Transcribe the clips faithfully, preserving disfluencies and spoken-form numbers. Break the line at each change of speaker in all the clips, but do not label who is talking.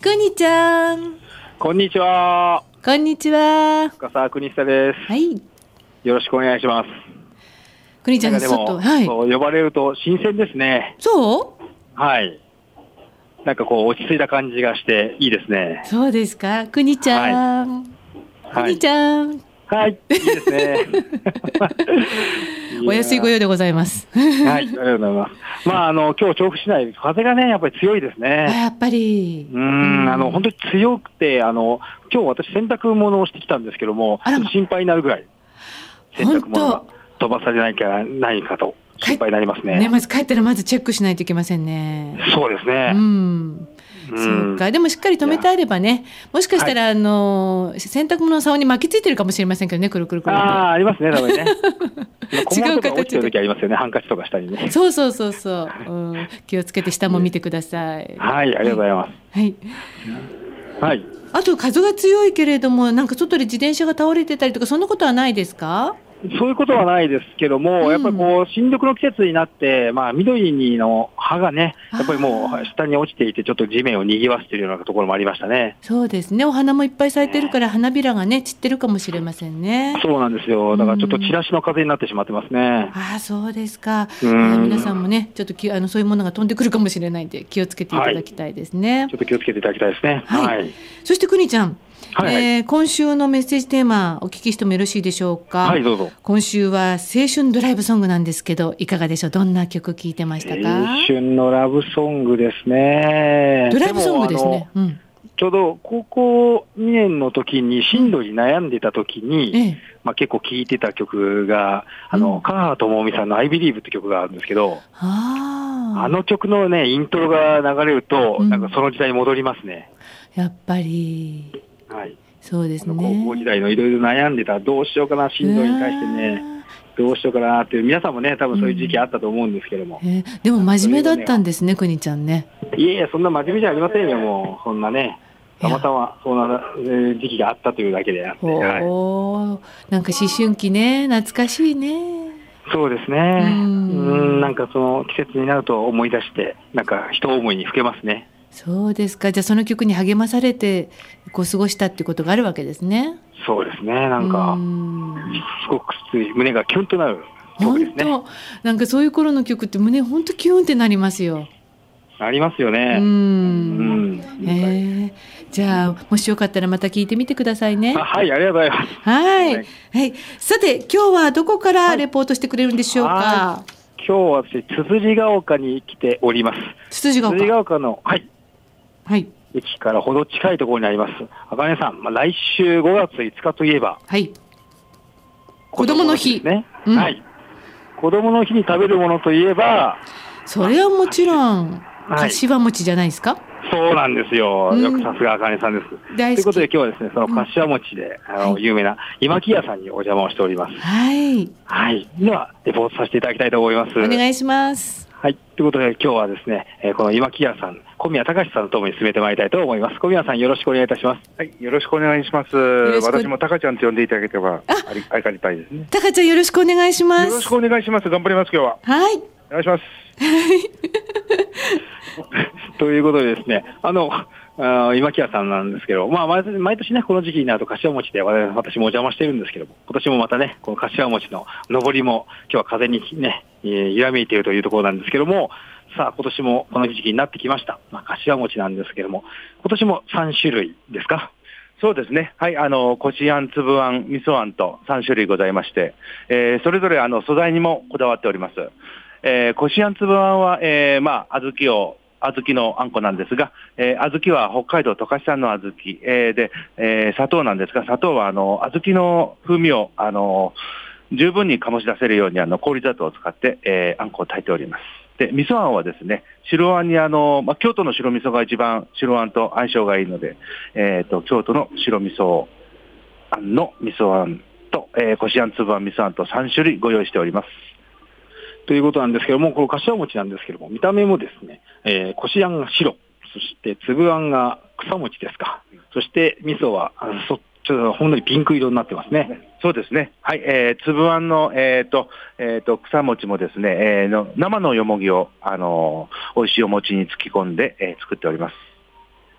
くにちゃん。
こんにちは。
こんにちは。
深澤邦久です。
はい。
よろしくお願いします。
くにちゃん、
なんかでも、
ちょっと、はい。
そう呼ばれると新鮮ですね。
そう
はい。なんかこう落ち着いた感じがしていいですね。
そうですか。くにちゃん。くにちゃん。
はい、いいですね。
お安いご用でございます。
はい、ありがとうございます。まあ、あの、今日調布市内、風がね、やっぱり強いですね。
あ、やっぱり。
うん、あの、本当に強くて、あの、今日私洗濯物をしてきたんですけども、
あらま
心配になるぐらい、洗濯物が飛ばされないか、ないかと心配になりますね。
ね、まず帰ったらまずチェックしないといけませんね。
そうですね。
うん。そうか。でもしっかり止めてあればね、もしかしたら、あの、洗濯物の竿に巻きついてるかもしれませんけどね、くるくるくる。
ああ、ありますね、多分ね。
違う形で。
落ちてる時ありますよね、ハンカチとか下にね。
そうそうそうそう。うん、気をつけて下も見てください。
はい、ありがとうございます。
はい。
はい。
あと風が強いけれども、なんか外で自転車が倒れてたりとか、そんなことはないですか？
そういうことはないですけども、うん、やっぱりこう新緑の季節になって、まあ、緑の葉がね、やっぱりもう下に落ちていて、ちょっと地面を賑わしているようなところもありましたね。
そうですね、お花もいっぱい咲いてるから、花びらがね、散ってるかもしれませんね。
そうなんですよ、だからちょっと散らしの風になってしまってますね。うん、
ああ、そうですか。皆さんもね、ちょっときあのそういうものが飛んでくるかもしれないんで、気をつけていただきたいですね。はい、
ちょっと気をつけていただきたいですね。
はい。はい、そしてくにちゃん。はいはい、えー、今週のメッセージテーマお聞きしてもよろしいでしょうか？
はい、どうぞ。
今週は青春ドライブソングなんですけど、いかがでしょう？どんな曲聴いてましたか？
青春のラブソングですね。
ドライブソングですね。うん、
ちょうど高校にねんの時に進路に悩んでた時に、うん、まあ、結構聴いてた曲があの、うん、香川智美さんの I Believe って曲があるんですけど、あ, あの曲のねイントロが流れると、うん、なんかその時代に戻りますね。
やっぱり。
はい、
そうですね。
高校時代のいろいろ悩んでた、どうしようかな、進路に対してね、どうしようかなっていう、皆さんもね、多分そういう時期あったと思うんですけども。
うん、えー、でも真面目だったんですね、くにちゃんね。
いえいえ、そんな真面目じゃありませんよ、もう、そんなね。たまたまそんな時期があったというだけであって。
おー、なんか思春期ね、懐かしいね。
そうですね。うん、なんかその季節になると思い出して、なんか人思いにふけますね。
そうですか。じゃあその曲に励まされてこう過ごしたってことがあるわけですね。
そうですね。なんかすごく胸がキュンとなる曲ですね。
本当、なんかそういう頃の曲って胸本当キュンってなりますよ。
ありますよね。
うん。うん、えー、じゃあもしよかったらまた聞いてみてくださいね。
はい、ありがとうございます。
はい、はいはい、さて今日はどこからレポートしてくれるんでしょうか？
はい、今日は私つつじが丘に来ております。
つつじが丘。
つつじが丘の、はい。
はい。
駅からほど近いところにあります。あかねさん、まあ、来週ごがついつかといえば、
はい、子供の日
ね、うん、はい。子供の日に食べるものといえば、
それはもちろん、かしわ餅じゃないですか？
そうなんですよ。よくさすがあかねさんです。
大好き。
ということで今日はですね、そのかしわ餅で、うん、あの有名な今木屋さんにお邪魔をしております。
はい。
はい。ではレポートさせていただきたいと思います。
お願いします。
はい。ということで今日はですね、えー、この今木屋さん、小宮隆さんとともに進めてまいりたいと思います。小宮さんよろしくお願いいたします。
はい。よろしくお願いします。私も高ちゃんと呼んでいただければありありたいですね。
高ちゃんよろしくお願いします。
よろしくお願いします。頑張ります今日は。
はい。
お願いします。
ということでですね、あの、あ今木屋さんなんですけど、まあ、毎年ね、この時期になると柏餅で私もお邪魔しているんですけども、今年もまたね、この柏餅の上りも今日は風にね、揺らめいているというところなんですけども、さあ今年もこの時期になってきました。まあ、柏餅なんですけども、今年もさん種類ですか？
そうですね。はい、あの、こしあん、つぶあん、味噌あんとさん種類ございまして、えー、それぞれあの素材にもこだわっております。えー、こしあん、つぶあんは、えー、まあ、小豆を、小豆のあんこなんですが、えー、小豆は北海道十勝産の小豆、えー、で、えー、砂糖なんですが、砂糖はあの、小豆の風味を、あの、十分に醸し出せるように、あの、氷砂糖を使って、えー、あんこを炊いております。で、味噌あんはですね、白あんにあの、まあ、京都の白味噌が一番白あんと相性がいいので、えっと、京都の白味噌あんの味噌あんと、えー、こしあん、つぶあん、味噌あんとさん種類ご用意しております。
ということなんですけども、この柏餅なんですけども、見た目もですね、えー、こしあんが白、そしてつぶあんが草餅ですか、そして味噌はあのそちょっとほんのりピンク色になってますね。
そうですね。はい、えー、つぶあんの、えっ、ー、と、えっ、ー、と、草餅もですね、えー、の生のよもぎを、あのー、美味しいお餅に突き込んで、えー、作っております。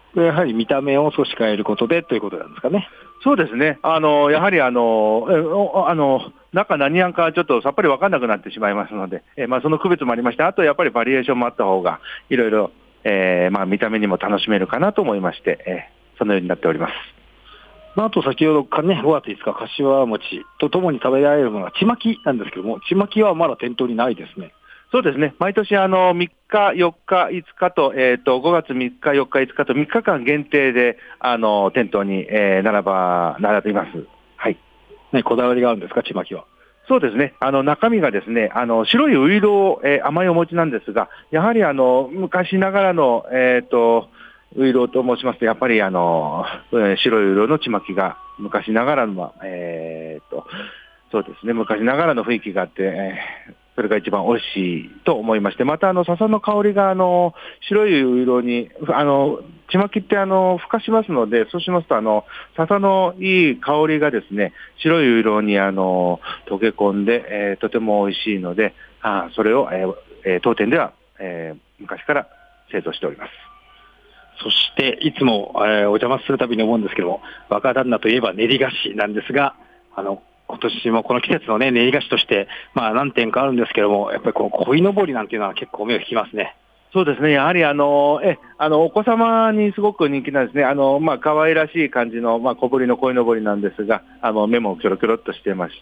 これやはり見た目を少し変えることでということなんですかね。
そうですね。あの、やはりあの、えおあの、中何案かちょっとさっぱり分かんなくなってしまいますので、えまあその区別もありまして、あとやっぱりバリエーションもあった方が、いろいろ、えー、まあ見た目にも楽しめるかなと思いまして、えー、そのようになっております。
まあ、あと先ほどかね、ごがついつか、柏餅とともに食べられるものがちまきなんですけども、ちまきはまだ店頭にないですね。
そうですね。毎年あのみっか、よっか、いつかと、えっと、ごがつみっか、よっか、いつかとみっかかん限定で、あの、店頭に、えー、並ば、並びます。はい。
ね、こだわりがあるんですか、ちまきは。
そうですね。あの、中身がですね、あの、白いウイロを、えー、甘いお餅なんですが、やはりあの、昔ながらの、えっと、ウイロと申しますと、やっぱりあの、白いウイロのちまきが、昔ながらの、えっと、そうですね、昔ながらの雰囲気があって、えーそれが一番美味しいと思いまして、またあの笹の香りがあの白いウイロに、あのちまきってあのふかしますので、そうしますとあの笹のいい香りがですね、白いウイロにあの溶け込んで、えー、とても美味しいので、あそれを、えー、当店では、えー、昔から製造しております。
そしていつも、えー、お邪魔するたびに思うんですけども、若旦那といえば練り菓子なんですが、あの今年もこの季節のね、練り菓子として、まあ何点かあるんですけども、やっぱりこの鯉のぼりなんていうのは結構目を引きますね。
そうですね。やはりあの、え、あの、お子様にすごく人気なんですね。あの、まあ、可愛らしい感じの、まあ、小ぶりの鯉のぼりなんですが、あの、目もキョロキョロっとしてまして、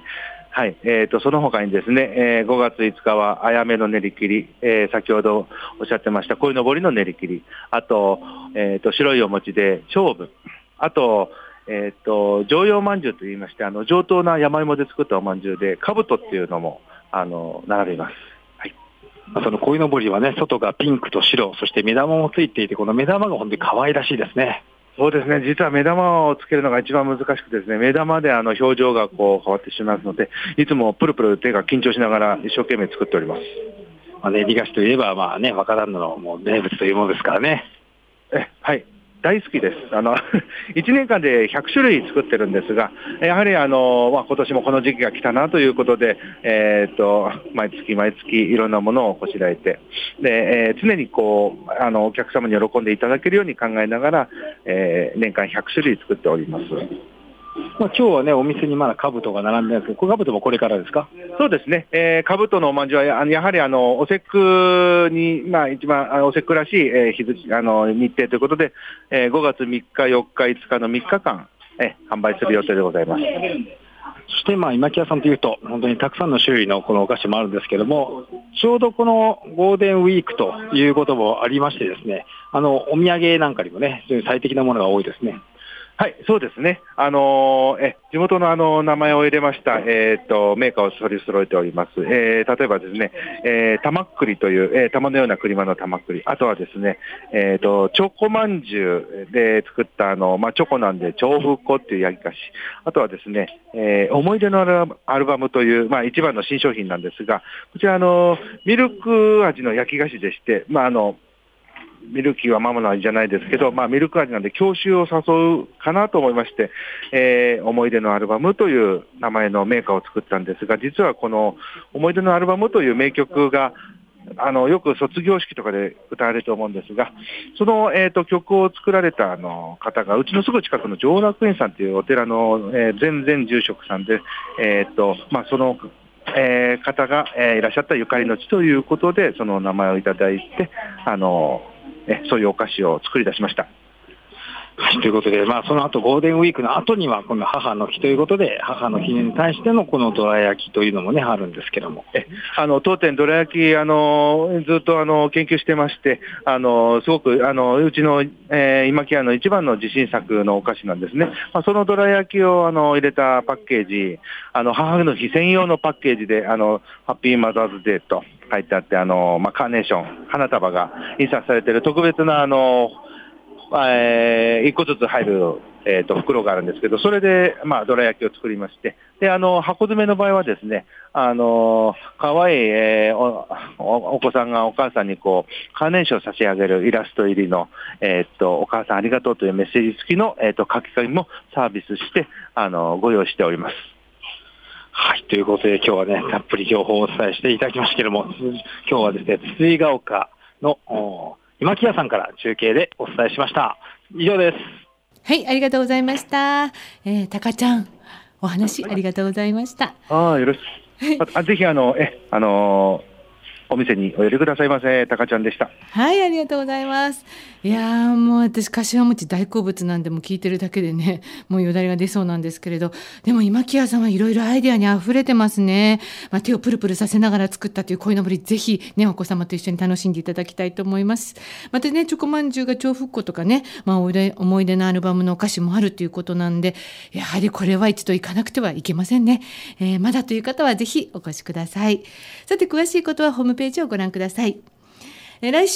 はい。えっと、その他にですね、えー、ごがついつかは、あやめの練り切り、えー、先ほどおっしゃってました、鯉のぼりの練り切り、あと、えっと、白いお餅で、勝負、あと、えっと、上陽まんじゅうと言いまして、あの、上等な山芋で作ったおまんじゅうで、かぶとっていうのも、あの、並びます。はい。
その鯉のぼりはね、外がピンクと白、そして目玉もついていて、この目玉が本当に可愛らしいですね。
そうですね。実は目玉をつけるのが一番難しくてですね、目玉であの表情がこう変わってしまうので、いつもプルプル手が緊張しながら一生懸命作っております。
まあ、練り菓子といえば、まあね、若旦那のもう名物というものですからね。
え、はい。大好きです。あの、いちねんかんでひゃくしゅるい作ってるんですが、やはりあの、まあ、今年もこの時期が来たなということで、えー、っと、毎月毎月いろんなものをこしらえて、で、えー、常にこう、あの、お客様に喜んでいただけるように考えながら、えー、年間ひゃくしゅるい作っております。
まあ、今日はね、お店にまだ兜が並んでるんですけど、これ兜もこれからですか？
そうですね。えー、兜のおまんじゅうはや、やはりあの、お節句に、まあ一番、あのお節句らしい、えー、日付、あの、日程ということで、えー、ごがつみっか、よっか、いつかのみっかかん、えー、販売する予定でございます。
そして、まあ、今木屋さんというと、本当にたくさんの種類のこのお菓子もあるんですけども、ちょうどこのゴールデンウィークということもありましてですね、あの、お土産なんかにもね、非常に最適なものが多いですね。
はい、そうですね。あのー、え、地元のあの、名前を入れました、えっと、メーカーを取り揃えております。えー、例えばですね、えー、玉栗という、えー、玉のような栗まの玉栗。あとはですね、えっと、チョコまんじゅうで作ったあの、まあ、チョコなんで、調布粉っていう焼き菓子。あとはですね、えー、思い出のアルバムという、まあ、一番の新商品なんですが、こちらあの、ミルク味の焼き菓子でして、まあ、あの、ミルキーはママの味じゃないですけど、まあ、ミルク味なんで郷愁を誘うかなと思いまして、えー、思い出のアルバムという名前のメーカーを作ったんですが、実はこの思い出のアルバムという名曲があのよく卒業式とかで歌われると思うんですが、その、えー、と曲を作られたあの方がうちのすぐ近くの上楽園さんというお寺の、えー、前々住職さんで、えーとまあ、そのえー、方が、えー、いらっしゃったゆかりの地ということで、その名前をいただいて、あのえそういうお菓子を作り出しました。
はい、ということで、まあ、その後ゴールデンウィークの後にはこの母の日ということで、母の日に対してのこのどら焼きというのもね、あるんですけども、
えあの当店どら焼き、あのずっとあの研究してまして、あのすごくあのうちの、えー、今木屋の一番の自信作のお菓子なんですね。まあ、そのどら焼きをあの入れたパッケージ、あの母の日専用のパッケージで、あのハッピーマザーズデーと書いてあって、あの、まあ、カーネーション、花束が印刷されている特別なあのえー、いっこずつ入る、えー、と袋があるんですけど、それで、まあ、どら焼きを作りまして、であの箱詰めの場合はですね、あのかわいい、えー、お, お, お子さんがお母さんにこうカーネーションを差し上げるイラスト入りの、えー、とお母さんありがとうというメッセージ付きの、えー、と書き紙もサービスしてあのご用意しております。
はい、ということで今日はね、たっぷり情報をお伝えしていただきましたけれども、今日はですね、筒井が丘の今木屋さんから中継でお伝えしました。以上です。
はい、ありがとうございました。えー、たかちゃん、お話ありがとうございました。
ああ、よろしく。あぜひあのえあのーお店にお寄りくださいませ。たかちゃんでした。
はい、ありがとうございます。いやー、もう私柏餅大好物なんで、もう聞いてるだけでね、もうよだれが出そうなんですけれど、でも今木屋さんはいろいろアイデアにあふれてますね。まあ、手をプルプルさせながら作ったという鯉のぼり、ぜひね、お子様と一緒に楽しんでいただきたいと思います。またね、チョコまんじゅうが重複庫とかね、まあ、思い出思い出のアルバムのお菓子もあるということなんで、やはりこれは一度行かなくてはいけませんね。えー、まだという方はぜひお越しください。さて、詳しいことはホームページをご覧ください。来週